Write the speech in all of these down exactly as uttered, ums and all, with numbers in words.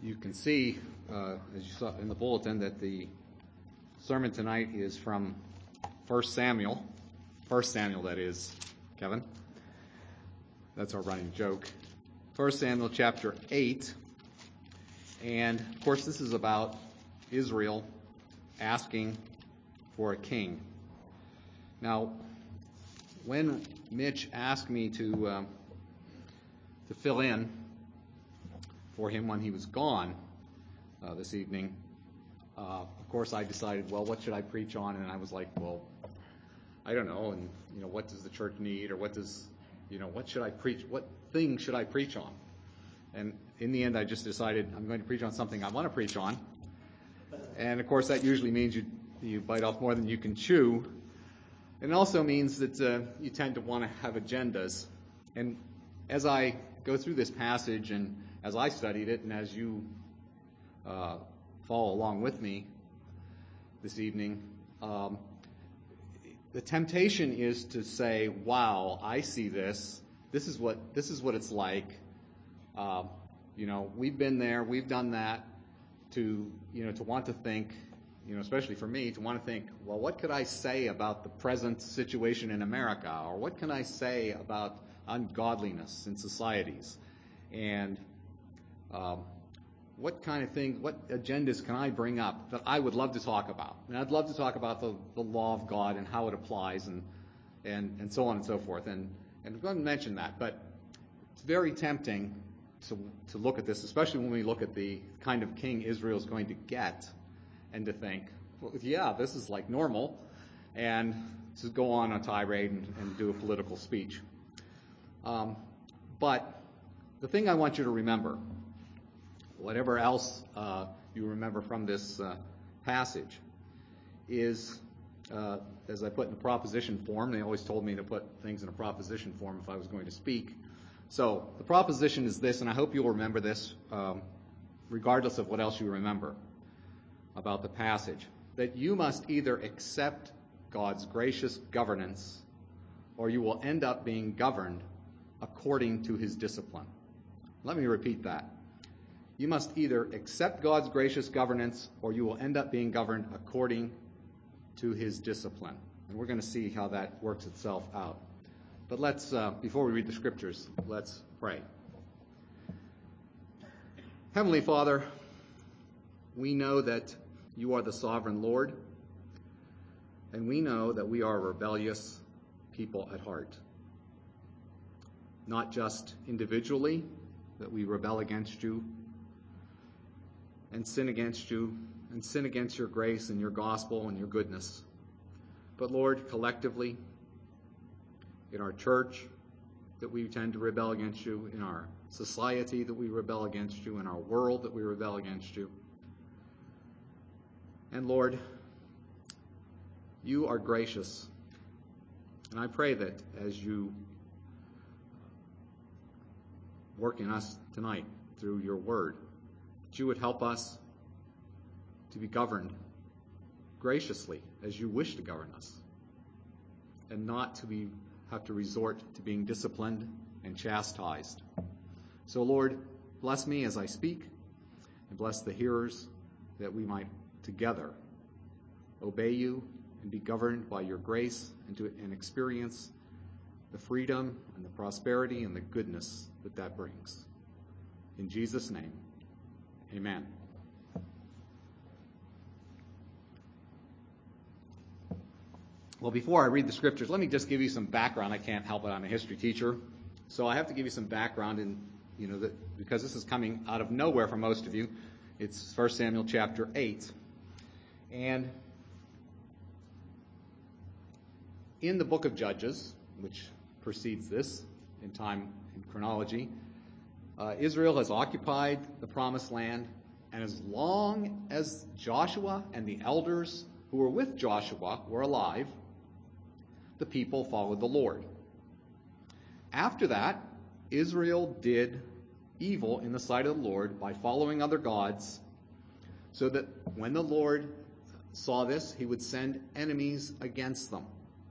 You can see, uh, as you saw in the bulletin, that the sermon tonight is from First Samuel. First Samuel, that is, Kevin. That's our running joke. First Samuel chapter eight. And, of course, this is about Israel asking for a king. Now, when Mitch asked me to um, to fill in for him when he was gone uh, this evening, uh, of course I decided, well, what should I preach on? And I was like, well, I don't know. And you know, what does the church need, or what does, you know, what should I preach? What thing should I preach on? And in the end, I just decided I'm going to preach on something I want to preach on. And of course, that usually means you you bite off more than you can chew. And it also means that uh, you tend to want to have agendas. And as I go through this passage, and as I studied it, and as you uh, follow along with me this evening, um, the temptation is to say, "Wow, I see this. This is what this is what it's like. Uh, you know, we've been there, we've done that." To you know, to want to think, you know, especially for me, to want to think, well, what could I say about the present situation in America, or what can I say about ungodliness in societies, and um, what kind of things, what agendas can I bring up that I would love to talk about? And I'd love to talk about the, the law of God and how it applies, and and and so on and so forth. And and I'm going to mention that, but it's very tempting to to look at this, especially when we look at the kind of king Israel is going to get, and to think, well, yeah, this is like normal, and to go on a tirade and, and do a political speech. Um, but the thing I want you to remember, whatever else uh, you remember from this uh, passage, is, uh, as I put in the proposition form, they always told me to put things in a proposition form if I was going to speak. So the proposition is this, and I hope you'll remember this, um, regardless of what else you remember about the passage, that you must either accept God's gracious governance, or you will end up being governed according to his discipline. Let me repeat that. You must either accept God's gracious governance, or you will end up being governed according to his discipline. And we're going to see how that works itself out. But let's, uh, before we read the scriptures, let's pray. Heavenly Father, we know that you are the sovereign Lord, and we know that we are a rebellious people at heart. Not just individually, that we rebel against you and sin against you and sin against your grace and your gospel and your goodness, but Lord, collectively, in our church, that we tend to rebel against you, in our society that we rebel against you, in our world that we rebel against you. And Lord, you are gracious. And I pray that as you work in us tonight through your word, that you would help us to be governed graciously as you wish to govern us, and not to be have to resort to being disciplined and chastised. So Lord, bless me as I speak, and bless the hearers, that we might together obey you and be governed by your grace, and to and experience the freedom and the prosperity and the goodness that that brings. In Jesus' name, amen. Well, before I read the scriptures, let me just give you some background. I can't help it. I'm a history teacher. So I have to give you some background, in, you know, that, because this is coming out of nowhere for most of you. It's First Samuel chapter eight. And in the book of Judges, which precedes this in time and chronology, uh, Israel has occupied the promised land. And as long as Joshua and the elders who were with Joshua were alive, the people followed the Lord. After that, Israel did evil in the sight of the Lord by following other gods, so that when the Lord saw this, he would send enemies against them.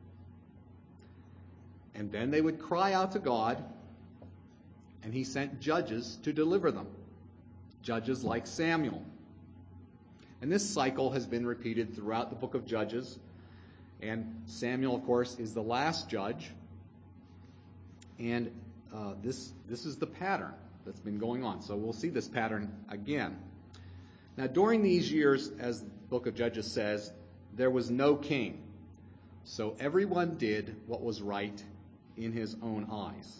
And then they would cry out to God, and he sent judges to deliver them. judges like Samuel. And this cycle has been repeated throughout the book of Judges. And Samuel, of course, is the last judge. And uh, this, this is the pattern that's been going on. So we'll see this pattern again. Now, during these years, as the book of Judges says, there was no king. So everyone did what was right in his own eyes.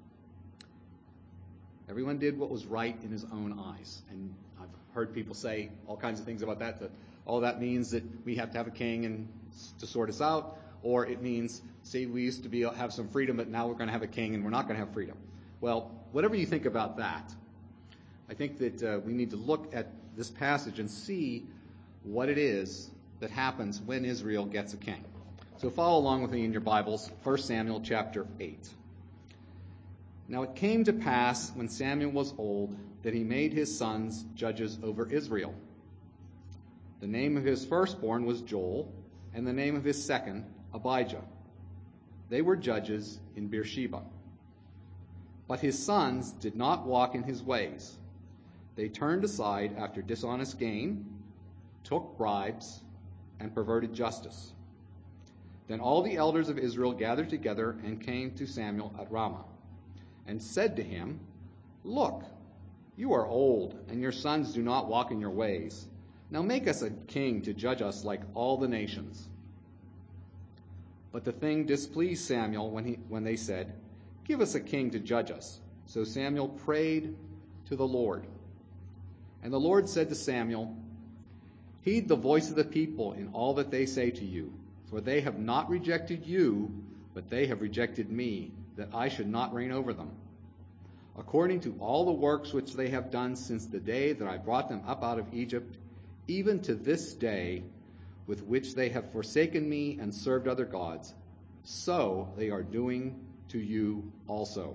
Everyone did what was right in his own eyes. And I've heard people say all kinds of things about that, that all that means that we have to have a king and to sort us out, or it means, see, we used to be have some freedom, but now we're going to have a king and we're not going to have freedom. Well, whatever you think about that, I think that uh, we need to look at this passage and see what it is that happens when Israel gets a king. So follow along with me in your Bibles, First Samuel chapter eight. Now it came to pass, when Samuel was old, that he made his sons judges over Israel. The name of his firstborn was Joel, and the name of his second, Abijah. They were judges in Beersheba. But his sons did not walk in his ways. They turned aside after dishonest gain, took bribes, and perverted justice. Then all the elders of Israel gathered together and came to Samuel at Ramah, and said to him, Look, you are old, and your sons do not walk in your ways. Now make us a king to judge us like all the nations. But the thing displeased Samuel when, he, when they said, Give us a king to judge us. So Samuel prayed to the Lord. And the Lord said to Samuel, Heed the voice of the people in all that they say to you, for they have not rejected you, but they have rejected me, that I should not reign over them. According to all the works which they have done since the day that I brought them up out of Egypt, even to this day, with which they have forsaken me and served other gods, so they are doing to you also.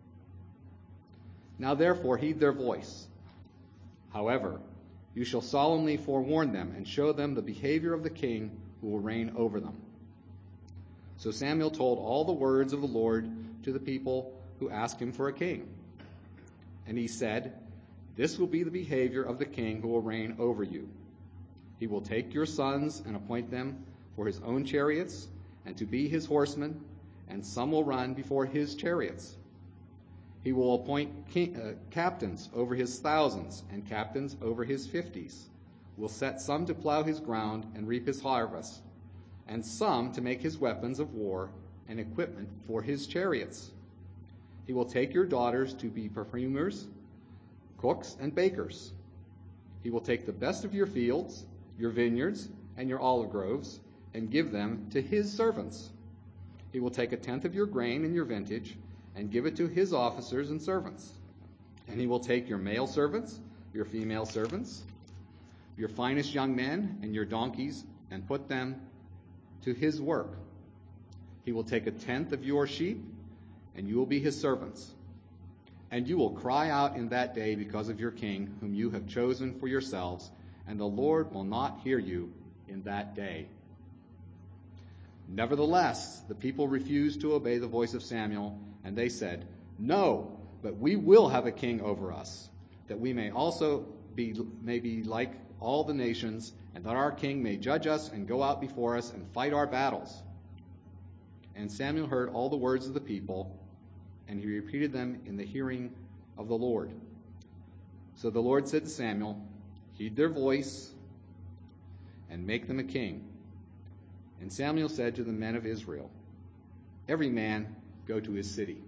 Now therefore heed their voice. However, you shall solemnly forewarn them and show them the behavior of the king who will reign over them. So Samuel told all the words of the Lord to the people who asked him for a king. And he said, This will be the behavior of the king who will reign over you. He will take your sons and appoint them for his own chariots and to be his horsemen, and some will run before his chariots. He will appoint king, uh, captains over his thousands and captains over his fifties. Will set some to plow his ground and reap his harvest, and some to make his weapons of war and equipment for his chariots. He will take your daughters to be perfumers, cooks, and bakers. He will take the best of your fields, your vineyards, and your olive groves, and give them to his servants. He will take a tenth of your grain and your vintage, and give it to his officers and servants. And he will take your male servants, your female servants, your finest young men, and your donkeys, and put them to his work. He will take a tenth of your sheep, and you will be his servants. And you will cry out in that day because of your king, whom you have chosen for yourselves, and the Lord will not hear you in that day. Nevertheless, the people refused to obey the voice of Samuel, and they said, No, but we will have a king over us, that we may also be, may be like all the nations, and that our king may judge us and go out before us and fight our battles. And Samuel heard all the words of the people, and he repeated them in the hearing of the Lord. So the Lord said to Samuel, Heed their voice, and make them a king. And Samuel said to the men of Israel, Every man go to his city.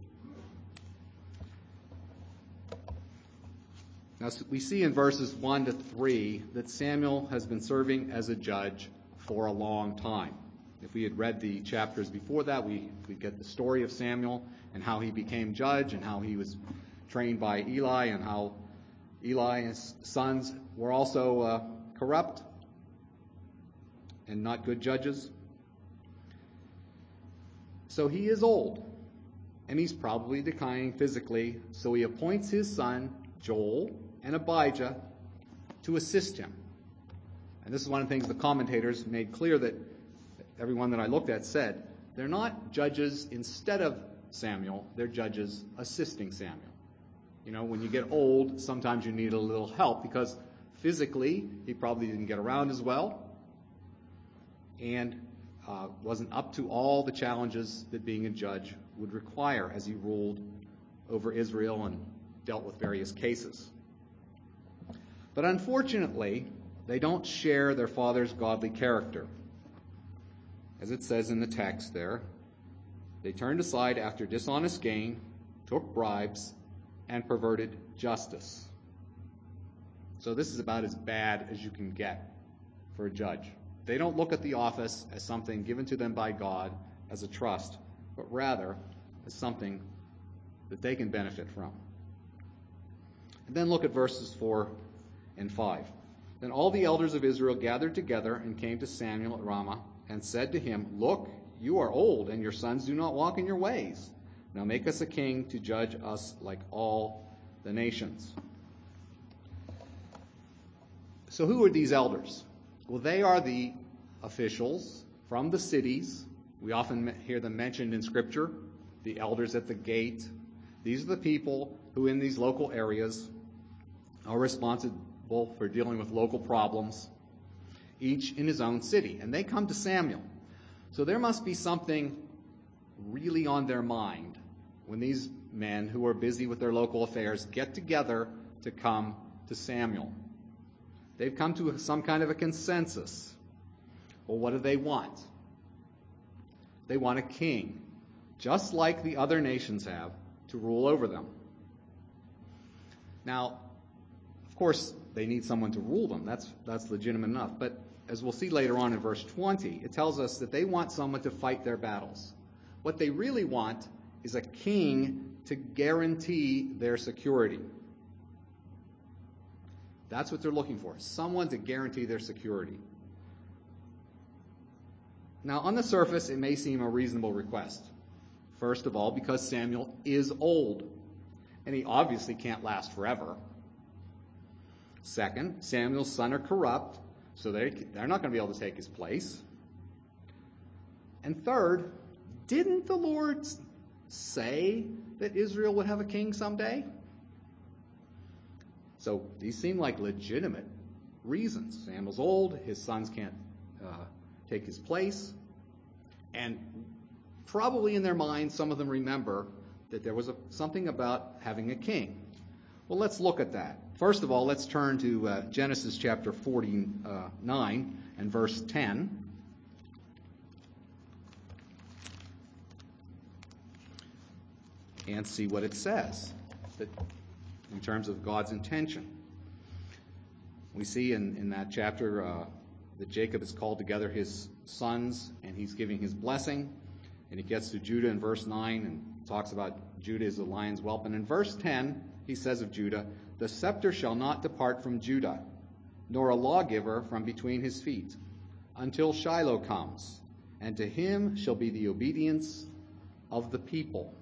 Now we see in verses one to three that Samuel has been serving as a judge for a long time. If we had read the chapters before that, we we get the story of Samuel and how he became judge and how he was trained by Eli and how Eli and his sons were also uh, corrupt and not good judges. So he is old, and he's probably declining physically, so he appoints his son, Joel, and Abijah to assist him. And this is one of the things the commentators made clear, that everyone that I looked at said, they're not judges instead of Samuel, they're judges assisting Samuel. You know, when you get old, sometimes you need a little help because physically he probably didn't get around as well and uh, wasn't up to all the challenges that being a judge would require as he ruled over Israel and dealt with various cases. But unfortunately, they don't share their father's godly character. As it says in the text there, they turned aside after dishonest gain, took bribes, and perverted justice. So this is about as bad as you can get for a judge. They don't look at the office as something given to them by God as a trust, but rather as something that they can benefit from. And then look at verses four and five. Then all the elders of Israel gathered together and came to Samuel at Ramah and said to him, "Look, you are old, and your sons do not walk in your ways. Now make us a king to judge us like all the nations." So who are these elders? Well, they are the officials from the cities. We often hear them mentioned in Scripture, the elders at the gate. These are the people who in these local areas are responsible for dealing with local problems, each in his own city. And they come to Samuel. So there must be something really on their mind when these men who are busy with their local affairs get together to come to Samuel. They've come to some kind of a consensus. Well, what do they want? They want a king, just like the other nations have, to rule over them. Now, of course, they need someone to rule them. That's, that's legitimate enough. But as we'll see later on in verse twenty, it tells us that they want someone to fight their battles. What they really want is a king to guarantee their security. That's what they're looking for, someone to guarantee their security. Now, on the surface, it may seem a reasonable request. First of all, because Samuel is old, and he obviously can't last forever. Second, Samuel's sons are corrupt, so they, they're not going to be able to take his place. And third, didn't the Lord say that Israel would have a king someday? So these seem like legitimate reasons. Samuel's old, his sons can't uh, take his place, and probably in their minds, some of them remember that there was a, something about having a king. Well, let's look at that. First of all, let's turn to uh, Genesis chapter forty-nine and verse ten. And see what it says that in terms of God's intention. We see in, in that chapter uh, that Jacob has called together his sons and he's giving his blessing. And he gets to Judah in verse nine and talks about Judah as a lion's whelp. And in verse ten, he says of Judah, "The scepter shall not depart from Judah, nor a lawgiver from between his feet, until Shiloh comes, and to him shall be the obedience of the people."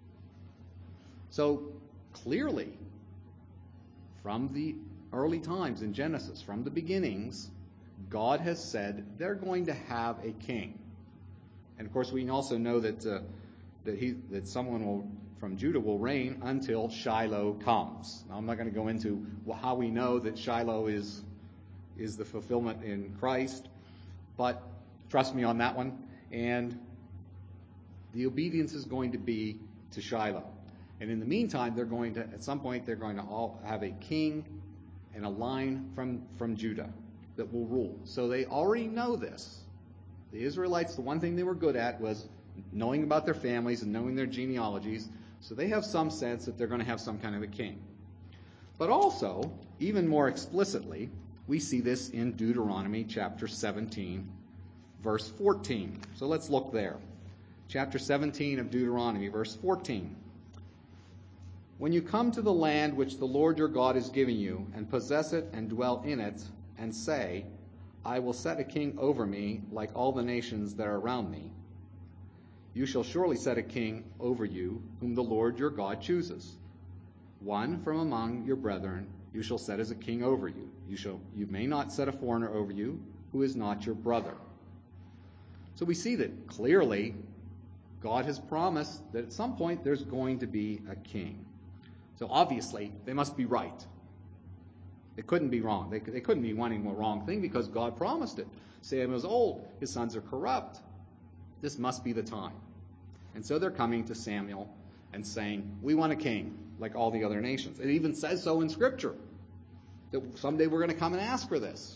So clearly, from the early times in Genesis, from the beginnings, God has said they're going to have a king. And of course, we also know that uh, that he that someone will, from Judah will reign until Shiloh comes. Now, I'm not going to go into how we know that Shiloh is is the fulfillment in Christ, but trust me on that one. And the obedience is going to be to Shiloh. And in the meantime, they're going to, at some point, they're going to all have a king and a line from, from Judah that will rule. So they already know this. The Israelites, the one thing they were good at was knowing about their families and knowing their genealogies. So they have some sense that they're going to have some kind of a king. But also, even more explicitly, we see this in Deuteronomy chapter seventeen, verse fourteen. So let's look there. Chapter seventeen of Deuteronomy, verse fourteen. "When you come to the land which the Lord your God is giving you, and possess it and dwell in it, and say, 'I will set a king over me like all the nations that are around me,' you shall surely set a king over you whom the Lord your God chooses. One from among your brethren you shall set as a king over you. You shall you may not set a foreigner over you who is not your brother." So we see that clearly God has promised that at some point there's going to be a king. So obviously, they must be right. It couldn't be wrong. They, they couldn't be wanting a wrong thing because God promised it. Samuel's old. His sons are corrupt. This must be the time. And so they're coming to Samuel and saying, we want a king like all the other nations. It even says so in Scripture, that someday we're going to come and ask for this.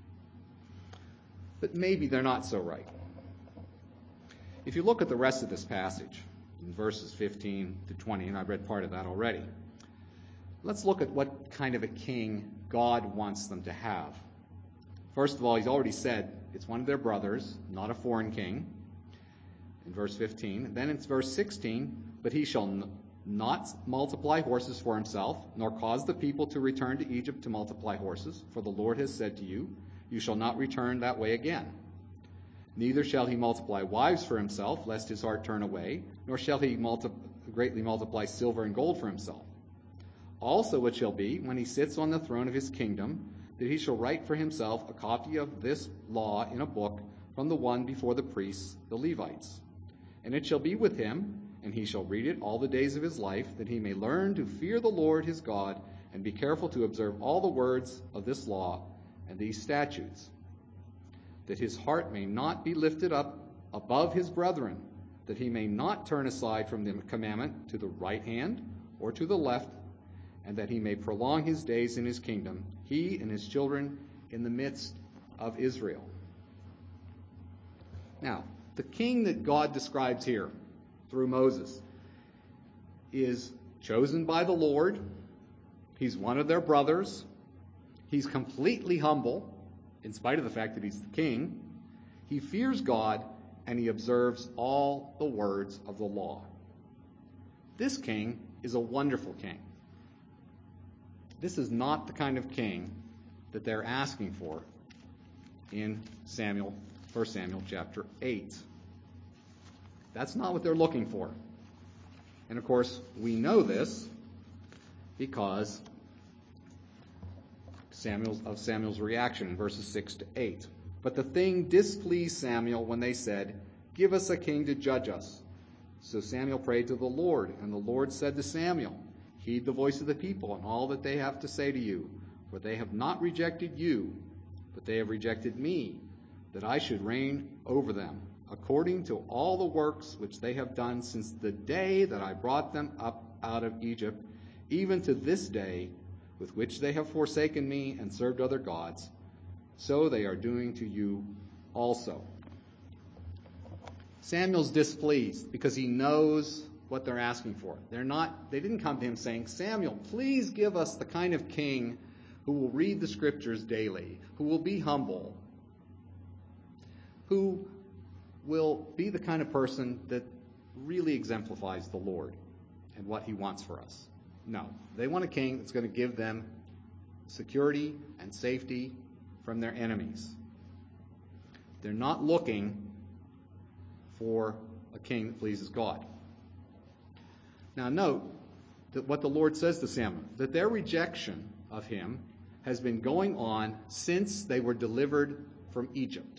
But maybe they're not so right. If you look at the rest of this passage, in verses fifteen to twenty, and I've read part of that already, let's look at what kind of a king God wants them to have. First of all, he's already said it's one of their brothers, not a foreign king, in verse fifteen. Then it's verse sixteen, but he shall n- not multiply horses for himself, nor cause the people to return to Egypt to multiply horses, for the Lord has said to you, you shall not return that way again. Neither shall he multiply wives for himself, lest his heart turn away, nor shall he multi- greatly multiply silver and gold for himself. Also it shall be, when he sits on the throne of his kingdom, that he shall write for himself a copy of this law in a book from the one before the priests, the Levites. And it shall be with him, and he shall read it all the days of his life, that he may learn to fear the Lord his God, and be careful to observe all the words of this law and these statutes, that his heart may not be lifted up above his brethren, that he may not turn aside from the commandment to the right hand or to the left, and that he may prolong his days in his kingdom, he and his children in the midst of Israel. Now, the king that God describes here through Moses is chosen by the Lord. He's one of their brothers. He's completely humble, in spite of the fact that he's the king. He fears God, and he observes all the words of the law. This king is a wonderful king. This is not the kind of king that they're asking for in Samuel, First Samuel chapter eight. That's not what they're looking for. And of course, we know this because Samuel's, of Samuel's reaction in verses six to eight. But the thing displeased Samuel when they said, give us a king to judge us. So Samuel prayed to the Lord, and the Lord said to Samuel, heed the voice of the people and all that they have to say to you, for they have not rejected you, but they have rejected me, that I should reign over them, according to all the works which they have done since the day that I brought them up out of Egypt, even to this day, with which they have forsaken me and served other gods, so they are doing to you also. Samuel's displeased because he knows what they're asking for. They're not, they didn't come to him saying, Samuel, please give us the kind of king who will read the scriptures daily, who will be humble, who will be the kind of person that really exemplifies the Lord and what he wants for us. No, they want a king that's going to give them security and safety from their enemies. They're not looking for a king that pleases God. Now note that what the Lord says to Samuel, that their rejection of him has been going on since they were delivered from Egypt.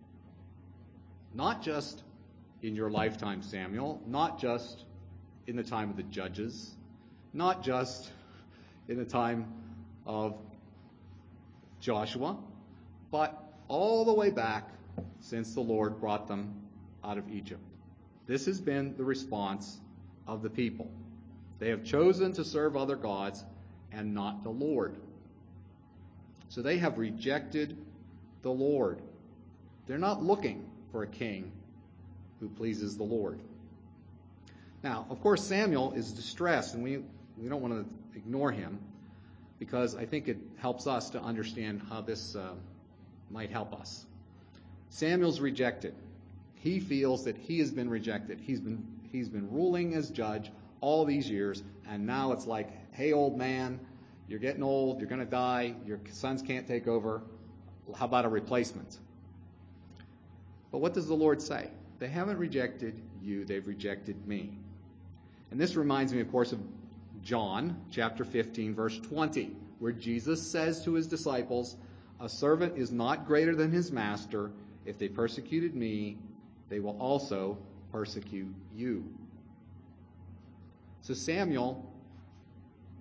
Not just in your lifetime, Samuel, not just in the time of the judges, not just in the time of Joshua, but all the way back since the Lord brought them out of Egypt. This has been the response of the people. They have chosen to serve other gods and not the Lord. So they have rejected the Lord. They're not looking for a king who pleases the Lord. Now, of course, Samuel is distressed, and we, we don't want to ignore him, because I think it helps us to understand how this uh, might help us. Samuel's rejected. He feels that he has been rejected. He's been he's been ruling as judge all these years, and now it's like, hey, old man, you're getting old, you're going to die, your sons can't take over. How about a replacement? But what does the Lord say? They haven't rejected you, they've rejected me. And this reminds me, of course, of John chapter fifteen, verse twenty, where Jesus says to his disciples, a servant is not greater than his master. If they persecuted me, they will also persecute you. So Samuel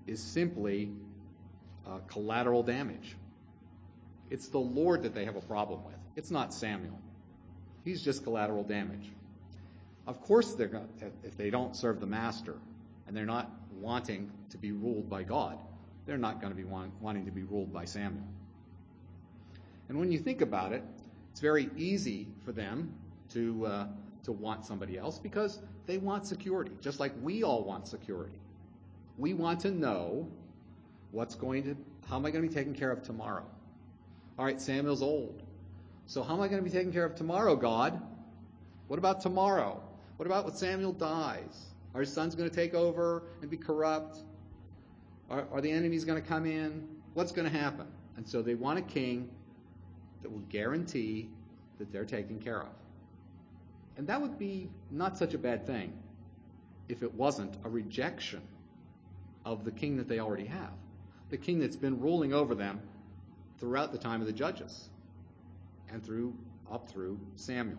is simply uh, collateral damage. It's the Lord that they have a problem with. It's not Samuel. He's just collateral damage. Of course, they're going if they don't serve the master and they're not wanting to be ruled by God, they're not going to be want, wanting to be ruled by Samuel. And when you think about it, it's very easy for them to uh, to want somebody else because they want security, just like we all want security. We want to know what's going to, how am I going to be taken care of tomorrow? All right, Samuel's old. So how am I going to be taken care of tomorrow, God? What about tomorrow? What about when Samuel dies? Are his sons going to take over and be corrupt? Are, are the enemies going to come in? What's going to happen? And so they want a king that will guarantee that they're taken care of. And that would be not such a bad thing if it wasn't a rejection of the king that they already have, the king that's been ruling over them throughout the time of the judges and through up through Samuel.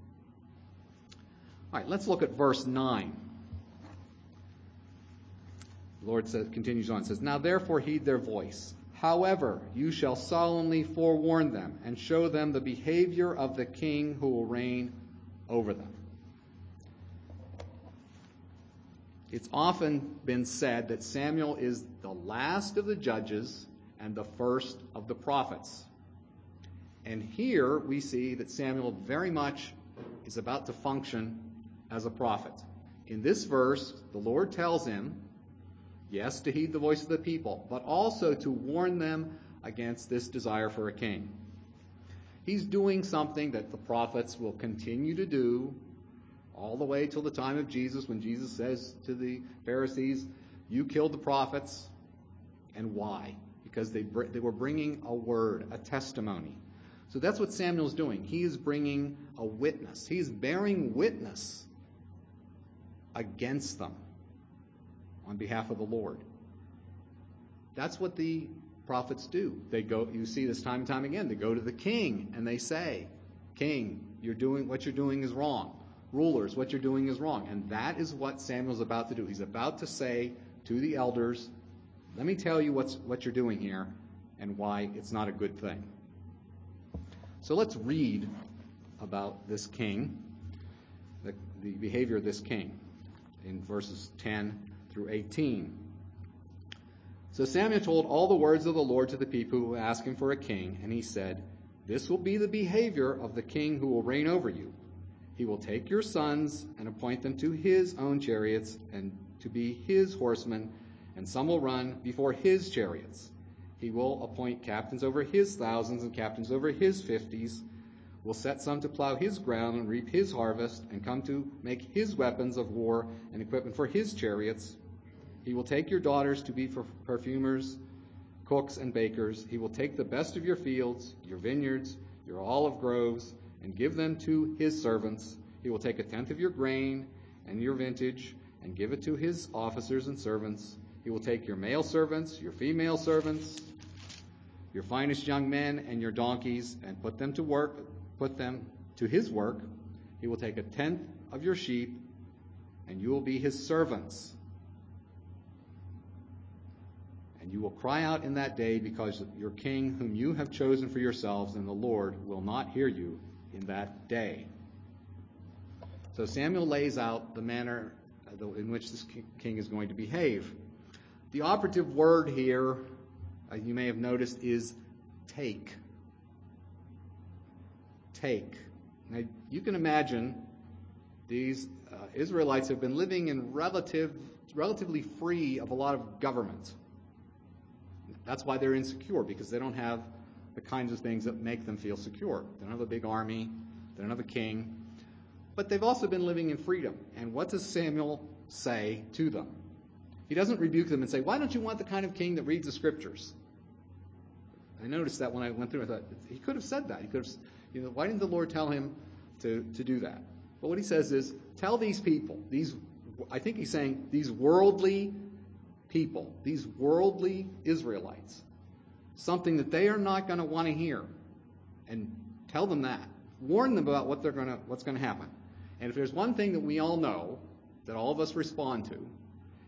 All right, let's look at verse nine. The Lord says, continues on, says, "Now therefore heed their voice. However, you shall solemnly forewarn them and show them the behavior of the king who will reign over them." It's often been said that Samuel is the last of the judges and the first of the prophets. And here we see that Samuel very much is about to function as a prophet. In this verse, the Lord tells him, yes, to heed the voice of the people, but also to warn them against this desire for a king. He's doing something that the prophets will continue to do all the way till the time of Jesus, when Jesus says to the Pharisees, "You killed the prophets." And why? Because they br- they were bringing a word, a testimony. So that's what Samuel's doing. He is bringing a witness. He's bearing witness against them on behalf of the Lord. That's what the prophets do. They go, you see this time and time again, they go to the king and they say, "King, you're doing what you're doing is wrong. Rulers, what you're doing is wrong." And that is what Samuel's about to do. He's about to say to the elders, "Let me tell you what's what you're doing here and why it's not a good thing." So let's read about this king, the, the behavior of this king in verses ten through eighteen. "So Samuel told all the words of the Lord to the people who asked him for a king, and he said, 'This will be the behavior of the king who will reign over you. He will take your sons and appoint them to his own chariots and to be his horsemen, and some will run before his chariots. He will appoint captains over his thousands and captains over his fifties, will set some to plow his ground and reap his harvest, and come to make his weapons of war and equipment for his chariots. He will take your daughters to be for perfumers, cooks, and bakers. He will take the best of your fields, your vineyards, your olive groves, and give them to his servants. He will take a tenth of your grain and your vintage and give it to his officers and servants. He will take your male servants, your female servants, your finest young men and your donkeys, and put them to work, put them to his work. He will take a tenth of your sheep, and you will be his servants. And you will cry out in that day because your king whom you have chosen for yourselves, and the Lord will not hear you in that day.'" So Samuel lays out the manner in which this king is going to behave. The operative word here, uh, you may have noticed, is take. Take. Now, you can imagine these uh, Israelites have been living in relative, relatively free of a lot of government. That's why they're insecure, because they don't have the kinds of things that make them feel secure. They don't have a big army. They don't have a king. But they've also been living in freedom. And what does Samuel say to them? He doesn't rebuke them and say, "Why don't you want the kind of king that reads the scriptures?" I noticed that when I went through, I thought, he could have said that. He could have, you know, why didn't the Lord tell him to, to do that? But what he says is, tell these people, these, I think he's saying, these worldly people, these worldly Israelites, something that they are not going to want to hear, and tell them that. Warn them about what they're going to, what's going to happen. And if there's one thing that we all know, that all of us respond to,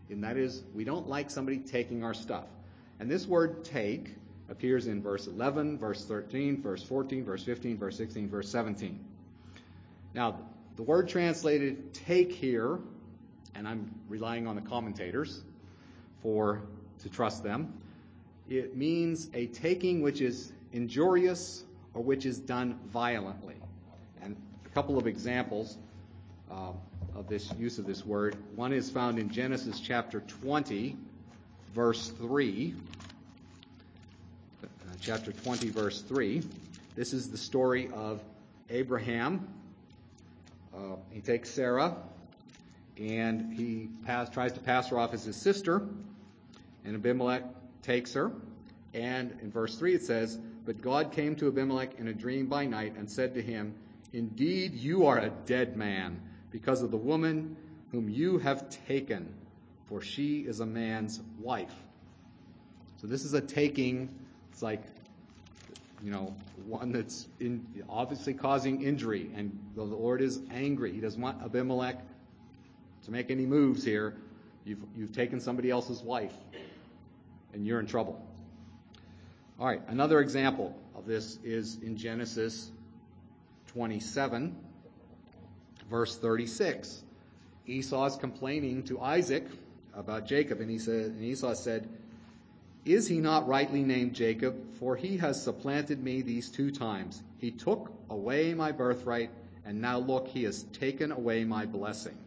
And that is, we don't like somebody taking our stuff. And this word take appears in verse eleven, verse thirteen, verse fourteen, verse fifteen, verse sixteen, verse seventeen. Now, the word translated take here, and I'm relying on the commentators for to trust them, it means a taking which is injurious or which is done violently. And a couple of examples uh, of this use of this word. One is found in Genesis chapter twenty, verse three. Uh, chapter twenty, verse three. This is the story of Abraham. Uh, he takes Sarah, and he pass, tries to pass her off as his sister, and Abimelech takes her. And in verse three it says, "But God came to Abimelech in a dream by night and said to him, 'Indeed, you are a dead man because of the woman whom you have taken, for she is a man's wife.'" So this is a taking. It's like, you know, one that's in, obviously causing injury, and the Lord is angry. He doesn't want Abimelech to make any moves here. You've, you've taken somebody else's wife, and you're in trouble. All right, another example of this is in Genesis twenty-seven, verse thirty-six. Esau is complaining to Isaac about Jacob, and he said, and Esau said, "Is he not rightly named Jacob? For he has supplanted me these two times. He took away my birthright, and now look, he has taken away my blessing."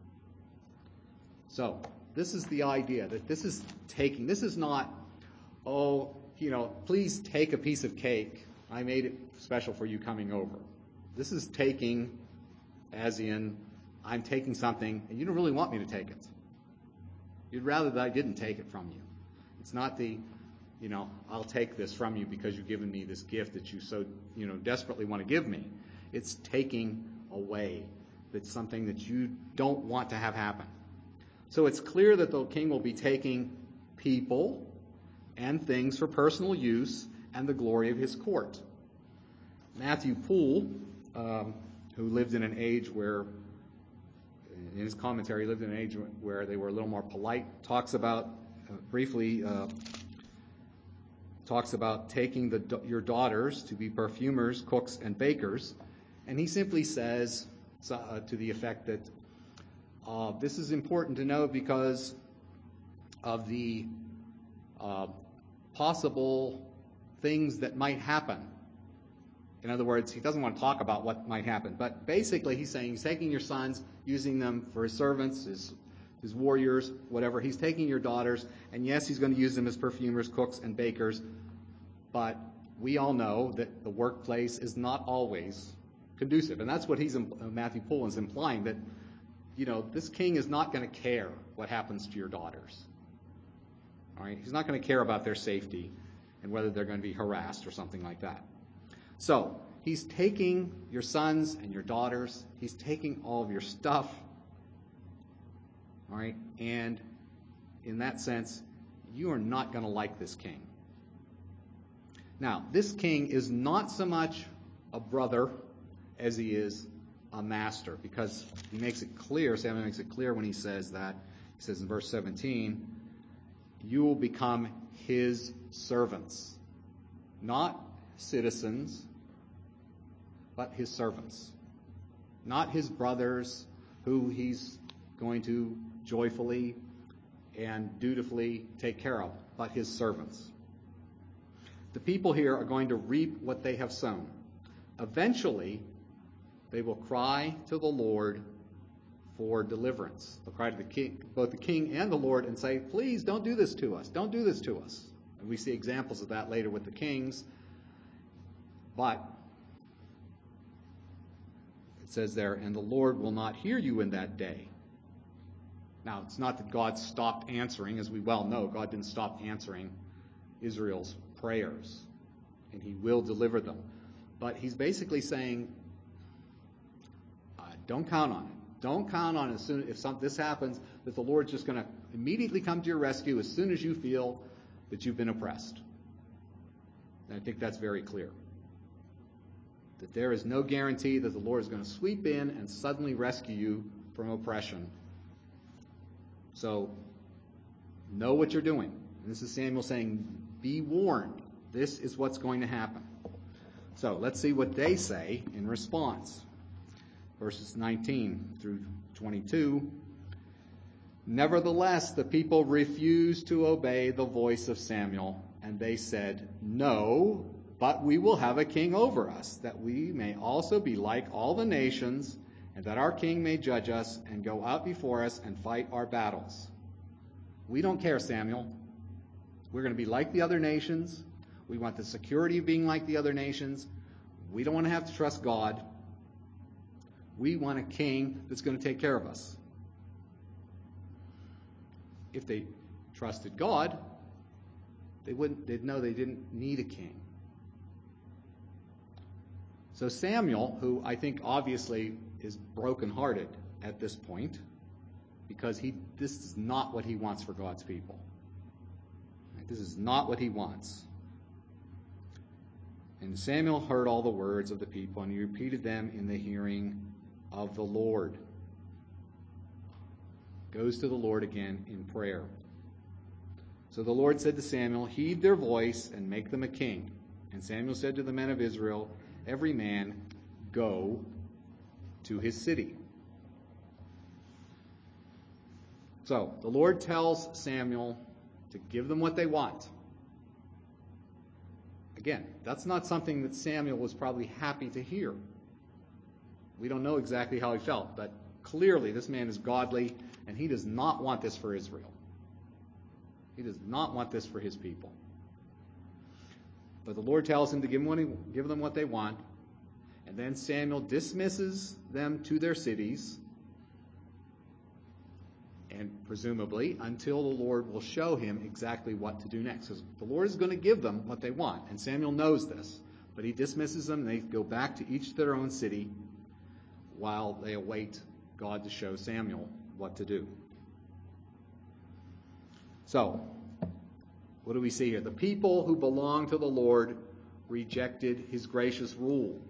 So, this is the idea, that this is taking. This is not, oh, you know, please take a piece of cake. I made it special for you coming over. This is taking, as in, I'm taking something, and you don't really want me to take it. You'd rather that I didn't take it from you. It's not the, you know, I'll take this from you because you've given me this gift that you so, you know, desperately want to give me. It's taking away. It's something that you don't want to have happen. So it's clear that the king will be taking people and things for personal use and the glory of his court. Matthew Poole, um, who lived in an age where, in his commentary, lived in an age where they were a little more polite, talks about, uh, briefly, uh, talks about taking the, your daughters to be perfumers, cooks, and bakers. And he simply says, uh, to the effect that uh, this is important to know because of the uh, possible things that might happen. In other words, he doesn't want to talk about what might happen. But basically, he's saying he's taking your sons, using them for his servants, his, his warriors, whatever. He's taking your daughters, and yes, he's going to use them as perfumers, cooks, and bakers. But we all know that the workplace is not always conducive. And that's what he's Matthew Poole is implying, that, you know, this king is not going to care what happens to your daughters. All right? He's not going to care about their safety and whether they're going to be harassed or something like that. So, he's taking your sons and your daughters. He's taking all of your stuff. All right? And in that sense, you are not going to like this king. Now, this king is not so much a brother as he is a master, because he makes it clear, Samuel makes it clear when he says that. He says in verse seventeen, you will become his servants. Not citizens, but his servants. Not his brothers who he's going to joyfully and dutifully take care of, but his servants. The people here are going to reap what they have sown. Eventually, they will cry to the Lord for deliverance. They'll cry to the king, both the king and the Lord, and say, please don't do this to us. Don't do this to us. And we see examples of that later with the kings. But it says there, and the Lord will not hear you in that day. Now, it's not that God stopped answering. As we well know, God didn't stop answering Israel's prayers, and he will deliver them. But he's basically saying, uh, don't count on it. Don't count on it as soon if some, this happens, that the Lord's just going to immediately come to your rescue as soon as you feel that you've been oppressed. And I think that's very clear. That there is no guarantee that the Lord is going to sweep in and suddenly rescue you from oppression. So Know what you're doing. And this is Samuel saying, be warned. This is what's going to happen. So let's see what they say in response. Verses nineteen through twenty-two. Nevertheless, the people refused to obey the voice of Samuel, and they said, no, but we will have a king over us, that we may also be like all the nations, and that our king may judge us and go out before us and fight our battles. We don't care, Samuel. We're going to be like the other nations. We want the security of being like the other nations. We don't want to have to trust God. We want a king that's going to take care of us. If they trusted God, they wouldn't, they'd know they didn't need a king. So Samuel, who I think obviously is brokenhearted at this point, because he this is not what he wants for God's people. This is not what he wants. And Samuel heard all the words of the people, and he repeated them in the hearing of the Lord. Goes to the Lord again in prayer. So the Lord said to Samuel, heed their voice and make them a king. And Samuel said to the men of Israel, every man go to his city. So the Lord tells Samuel to give them what they want. Again, that's not something that Samuel was probably happy to hear. We don't know exactly how he felt, but clearly this man is godly, and he does not want this for Israel. He does not want this for his people. But the Lord tells him to give them what, he, give them what they want, and then Samuel dismisses them to their cities, and presumably until the Lord will show him exactly what to do next. Because the Lord is going to give them what they want, and Samuel knows this. But he dismisses them, and they go back to each their own city while they await God to show Samuel what to do. So, what do we see here? The people who belong to the Lord rejected his gracious rule.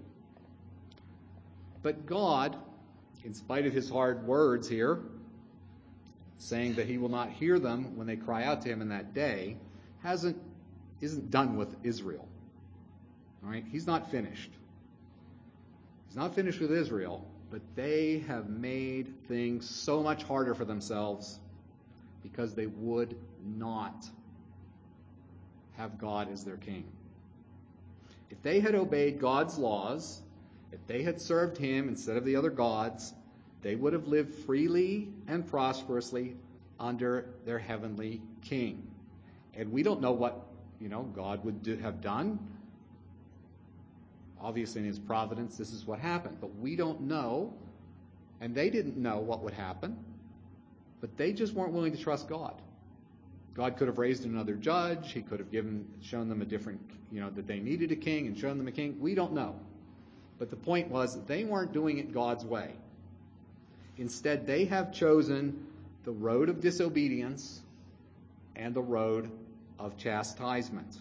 But God, in spite of his hard words here, saying that he will not hear them when they cry out to him in that day, hasn't isn't done with Israel. All right? He's not finished. He's not finished with Israel, but they have made things so much harder for themselves because they would not have God as their king. If they had obeyed God's laws, if they had served him instead of the other gods, they would have lived freely and prosperously under their heavenly king. And we don't know what, you know, God would do, have done. Obviously, in his providence, this is what happened. But we don't know, and they didn't know what would happen. But they just weren't willing to trust God. God could have raised another judge. He could have given, shown them a different, you know, that they needed a king and shown them a king. We don't know. But the point was that they weren't doing it God's way. Instead, they have chosen the road of disobedience and the road of chastisement.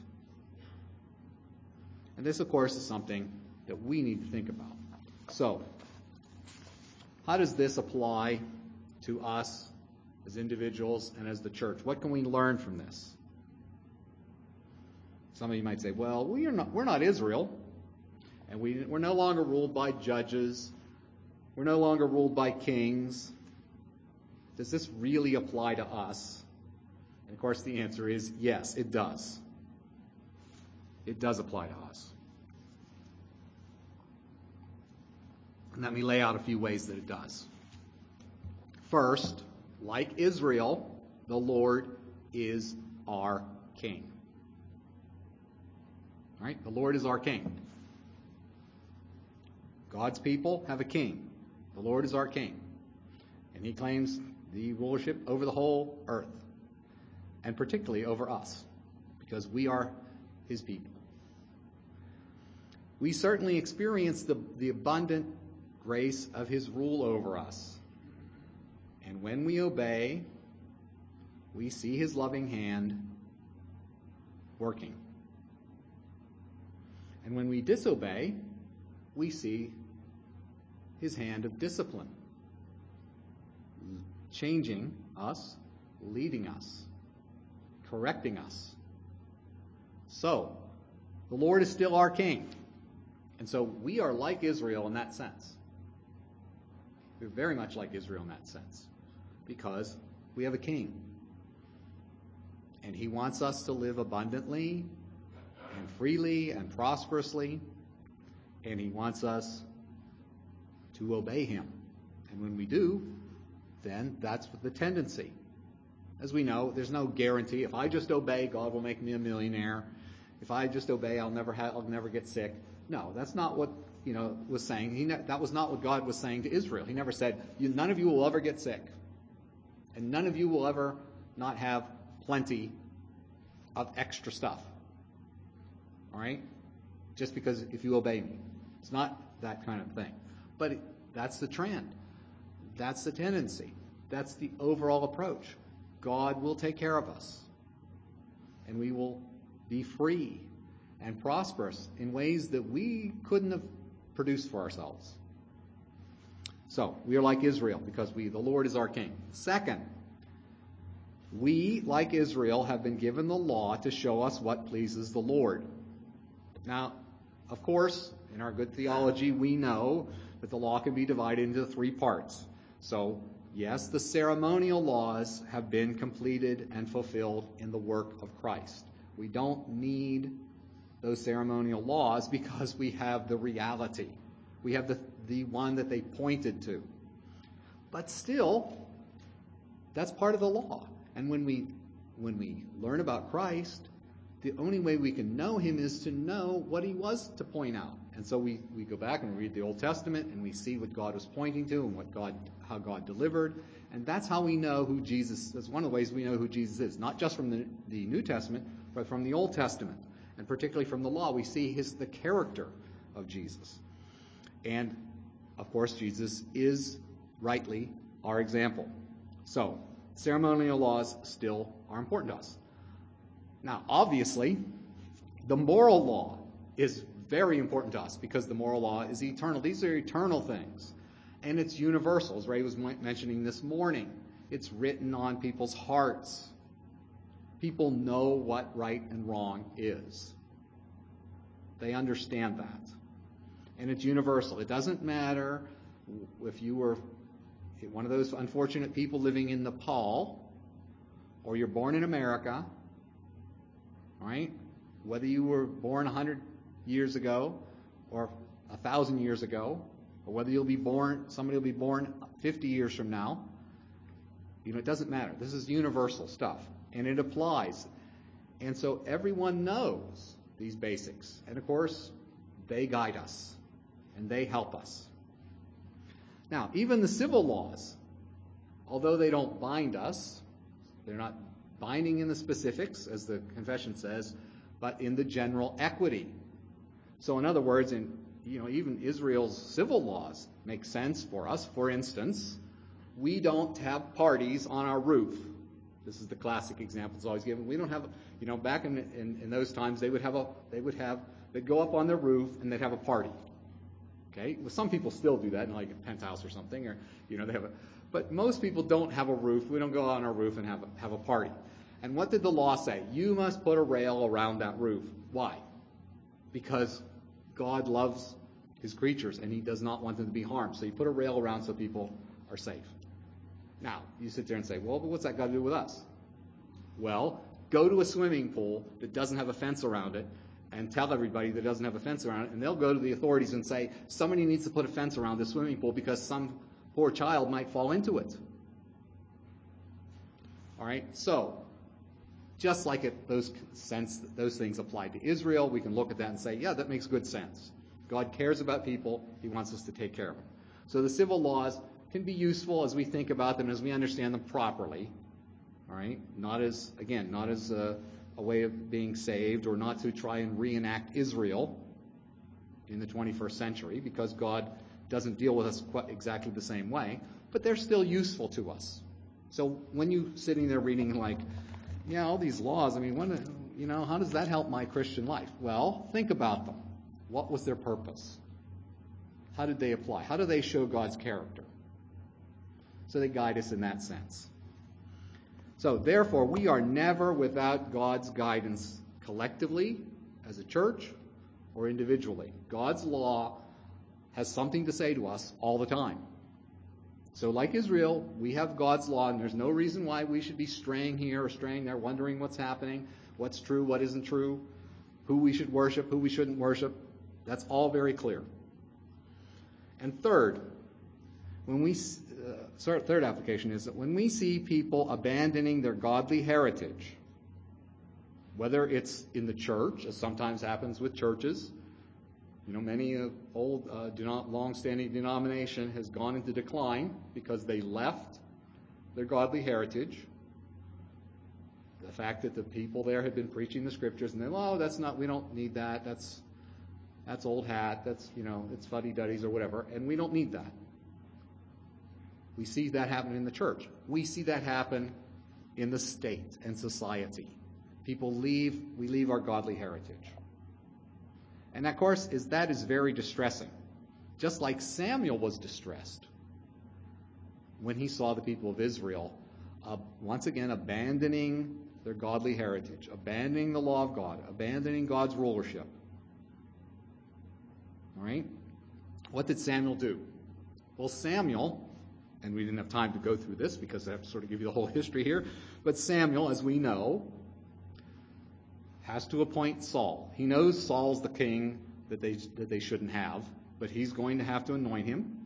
And this, of course, is something that we need to think about. So, how does this apply to us as individuals and as the church? What can we learn from this? Some of you might say, well, we are not, we're not Israel, and we, we're no longer ruled by judges. We're no longer ruled by kings. Does this really apply to us? And of course, the answer is yes, it does. It does apply to us. And let me lay out a few ways that it does. First, like Israel, the Lord is our king. Right? The Lord is our king. God's people have a king. The Lord is our king. And he claims the rulership over the whole earth. And particularly over us. Because we are his people. We certainly experience the, the abundant grace of his rule over us. And when we obey, we see his loving hand working. And when we disobey, we see his hand of discipline, changing us, leading us correcting us. So, the Lord is still our king. And so we are like Israel in that sense. We're very much like Israel in that sense. Because we have a king. And he wants us to live abundantly and freely and prosperously. And he wants us to obey him. And when we do, then that's the tendency. As we know, there's no guarantee. If I just obey, God will make me a millionaire. If I just obey, I'll never have, I'll never get sick. No, that's not what, you know, was saying. He ne- that was not what God was saying to Israel. He never said, you, none of you will ever get sick. And none of you will ever not have plenty of extra stuff. All right? Just because if you obey me. It's not that kind of thing. But it, that's the trend. That's the tendency. That's the overall approach. God will take care of us. And we will be free and prosperous in ways that we couldn't have produced for ourselves. So, we are like Israel because we, the Lord is our king. Second, we, like Israel, have been given the law to show us what pleases the Lord. Now, of course, in our good theology, we know that the law can be divided into three parts. So, yes, the ceremonial laws have been completed and fulfilled in the work of Christ. We don't need those ceremonial laws because we have the reality. We have the, the one that they pointed to. But still, that's part of the law. And when we when we learn about Christ, the only way we can know him is to know what he was to point out. And so we, we go back and read the Old Testament and we see what God was pointing to and what God how God delivered. And that's how we know who Jesus, that's one of the ways we know who Jesus is. Not just from the, the New Testament, but from the Old Testament. And particularly from the law, we see his the character of Jesus. And, of course, Jesus is rightly our example. So, ceremonial laws still are important to us. Now, obviously, the moral law is very important to us because the moral law is eternal. These are eternal things. And it's universal, as Ray was mentioning this morning. It's written on people's hearts. People know what right and wrong is. They understand that. And it's universal. It doesn't matter if you were one of those unfortunate people living in Nepal or you're born in America, right? Whether you were born one hundred years ago or one thousand years ago, or whether you'll be born, somebody will be born fifty years from now, you know, it doesn't matter. This is universal stuff. And it applies. And so everyone knows these basics. And of course, they guide us. And they help us. Now, even the civil laws, although they don't bind us, they're not binding in the specifics, as the confession says, but in the general equity. So in other words, in you know, even Israel's civil laws make sense for us. For instance, we don't have parties on our roof. This is the classic example that's always given. We don't have, you know, back in, in, in those times, they would have a, they would have, they'd go up on their roof and they'd have a party. Okay, well, some people still do that in like a penthouse or something, or you know, they have a. But most people don't have a roof. We don't go on our roof and have a, have a party. And what did the law say? You must put a rail around that roof. Why? Because God loves his creatures and he does not want them to be harmed. So you put a rail around so people are safe. Now, you sit there and say, well, but what's that got to do with us? Well, go to a swimming pool that doesn't have a fence around it and tell everybody that doesn't have a fence around it, and they'll go to the authorities and say, somebody needs to put a fence around this swimming pool because some poor child might fall into it. All right? So, just like it, those sense, those things apply to Israel, we can look at that and say, yeah, that makes good sense. God cares about people. He wants us to take care of them. So the civil laws can be useful as we think about them, as we understand them properly. All right? Not as, again, not as a, a way of being saved or not to try and reenact Israel in the twenty-first century, because God doesn't deal with us quite exactly the same way, but they're still useful to us. So when you're sitting there reading like, yeah, all these laws, I mean, when, you know, how does that help my Christian life? Well, think about them. What was their purpose? How did they apply? How do they show God's character? So they guide us in that sense. So, therefore, we are never without God's guidance collectively, as a church, or individually. God's law has something to say to us all the time. So, like Israel, we have God's law, and there's no reason why we should be straying here or straying there, wondering what's happening, what's true, what isn't true, who we should worship, who we shouldn't worship. That's all very clear. And third, when we uh, third application is that when we see people abandoning their godly heritage, whether it's in the church, as sometimes happens with churches, you know, many of old, uh, do not long-standing denomination has gone into decline because they left their godly heritage. The fact that the people there had been preaching the scriptures, and then, oh, that's not, we don't need that. That's that's old hat. That's, you know, it's fuddy-duddies or whatever, and we don't need that. We see that happen in the church. We see that happen in the state and society. People leave, we leave our godly heritage. And of course, is that is very distressing. Just like Samuel was distressed when he saw the people of Israel uh, once again abandoning their godly heritage, abandoning the law of God, abandoning God's rulership. All right? What did Samuel do? Well, Samuel, and we didn't have time to go through this because I have to sort of give you the whole history here, but Samuel, as we know, has to appoint Saul. He knows Saul's the king that they that they shouldn't have, but he's going to have to anoint him.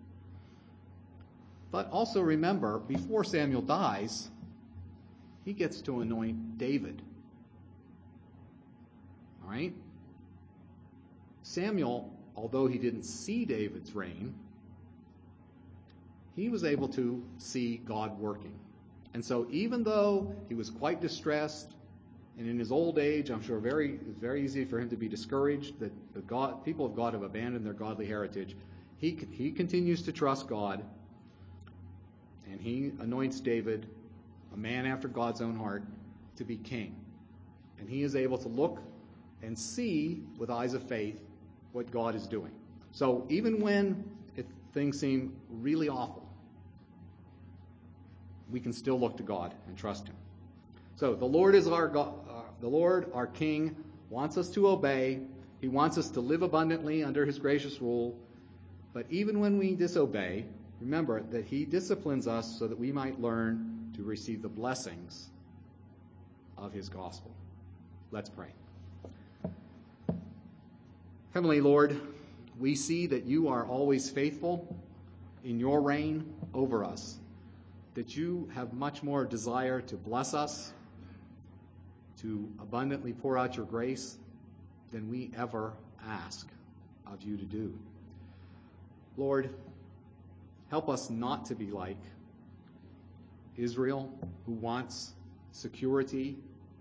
But also remember, before Samuel dies, he gets to anoint David. All right? Samuel, although he didn't see David's reign, he was able to see God working. And so even though he was quite distressed, and in his old age, I'm sure very it's very easy for him to be discouraged that the God, people of God have abandoned their godly heritage. He, he continues to trust God, and he anoints David, a man after God's own heart, to be king. And he is able to look and see with eyes of faith what God is doing. So even when it, things seem really awful, we can still look to God and trust him. So the Lord is our God, uh, the Lord, our King, wants us to obey. He wants us to live abundantly under his gracious rule. But even when we disobey, remember that he disciplines us so that we might learn to receive the blessings of his gospel. Let's pray. Heavenly Lord, we see that you are always faithful in your reign over us, that you have much more desire to bless us, to abundantly pour out your grace than we ever ask of you to do. Lord, help us not to be like Israel, who wants security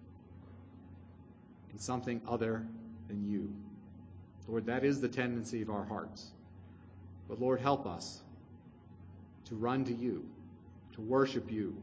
in something other than you. Lord, that is the tendency of our hearts. But Lord, help us to run to you, to worship you,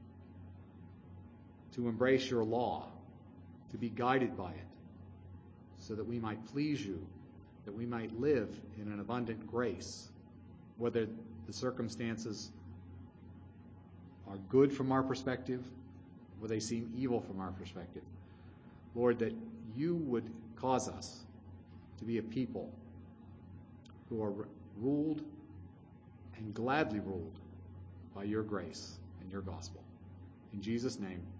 to embrace your law, to be guided by it, so that we might please you, that we might live in an abundant grace, whether the circumstances are good from our perspective or they seem evil from our perspective. Lord, that you would cause us to be a people who are ruled and gladly ruled by your grace and your gospel. In Jesus' name,